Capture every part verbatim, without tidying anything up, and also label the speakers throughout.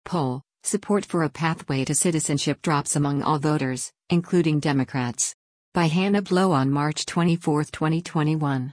Speaker 1: poll, support for a pathway to citizenship drops among all voters, including Democrats. By Hannah Blow on March twenty-fourth, twenty twenty-one.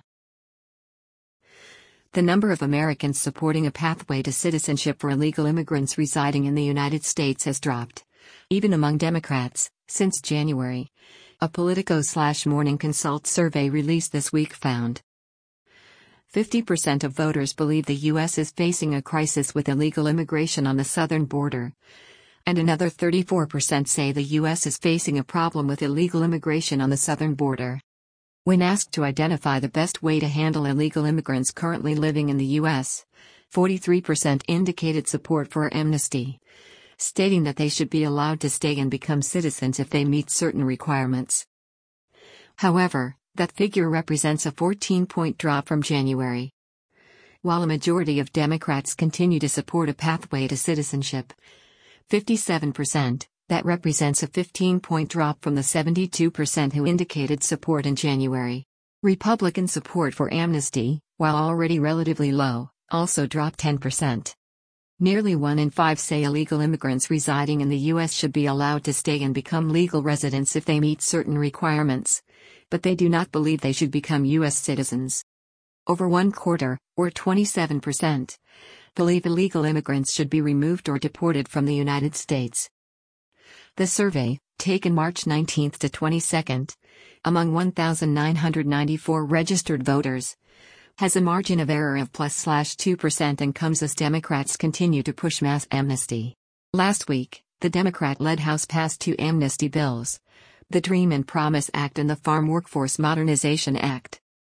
Speaker 1: The number of Americans supporting a pathway to citizenship for illegal immigrants residing in the United States has dropped, even among Democrats, since January. A Politico/Morning Consult survey released this week found fifty percent of voters believe the U S is facing a crisis with illegal immigration on the southern border, and another thirty-four percent say the U S is facing a problem with illegal immigration on the southern border. When asked to identify the best way to handle illegal immigrants currently living in the U S, forty-three percent indicated support for amnesty, stating that they should be allowed to stay and become citizens if they meet certain requirements. However, that figure represents a fourteen-point drop from January. While a majority of Democrats continue to support a pathway to citizenship, fifty-seven percent, that represents a fifteen-point drop from the seventy-two percent who indicated support in January. Republican support for amnesty, while already relatively low, also dropped ten percent. Nearly one in five say illegal immigrants residing in the U S should be allowed to stay and become legal residents if they meet certain requirements, but they do not believe they should become U S citizens. Over one quarter, or twenty-seven percent, believe illegal immigrants should be removed or deported from the United States. The survey, taken March nineteenth to twenty-second, among one thousand nine hundred ninety-four registered voters, has a margin of error of plus slash two percent and comes as Democrats continue to push mass amnesty. Last week, the Democrat-led House passed two amnesty bills, the DREAM and PROMISE Act and the Farm Workforce Modernization Act.